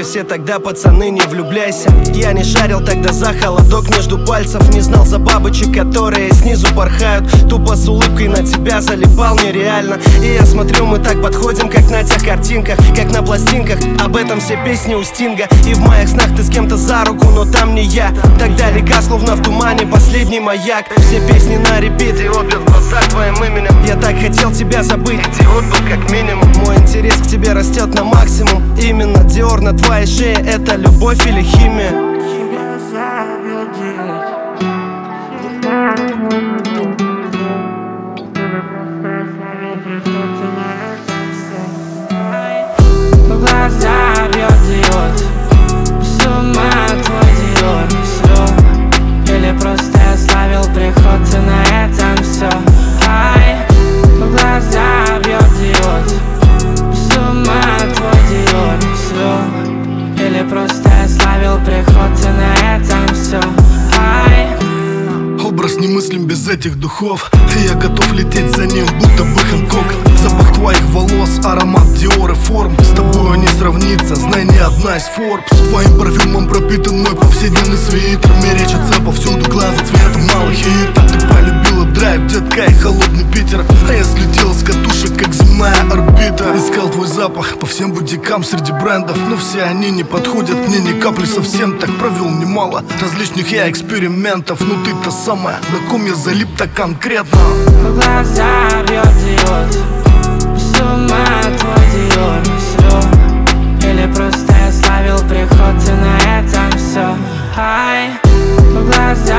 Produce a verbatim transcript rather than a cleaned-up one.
все тогда, пацаны, не влюбляйся. Я не шарил тогда за холодок между пальцев, не знал за бабочек, которые снизу порхают. Тупо с улыбкой на тебя залипал нереально. И я смотрю, мы так подходим, как на тех картинках, как на пластинках. Об этом все песни у Стинга. И в моих снах ты с кем-то за руку, но там не я. Так далека, словно в тумане, последний маяк. Все песни на репит, идиот бьет в глаза твоим именем. Я так хотел тебя забыть, идиот был как минимум. Мой интерес к тебе растет на максимум. Именно Диор на твоей шее, это любовь или химия? В глаза бьет диод, с ума твой Диор, все. Или просто я славил приход, и на этом все. Ай, в глаза бьет диод, с ума твой Диор, все. Или просто я славил приход, и на этом все. Ай. Образ немыслим без этих духов, и я готов лететь за ним, будто бы Хэнкок. Запах твоих волос, аромат Диор и форм. С тобой не сравнится, знай, ни одна из Forbes. Твоим парфюмом пропитан мой повседневный свитер. Мерещатся повсюду глаза цвета малых хитов. Ты полюбила драйв, детка, и холодный Питер. А я слетел с катушек, как земная орбита. Искал твой запах по всем бутикам среди брендов, но все они не подходят мне ни капли совсем. Так провел немало различных я экспериментов, но ты-то самая, на ком я залип так конкретно. В глаза бьет диод, с ума твой Диор, все. Или просто я славил приход, и на этом все. Ай, в глаза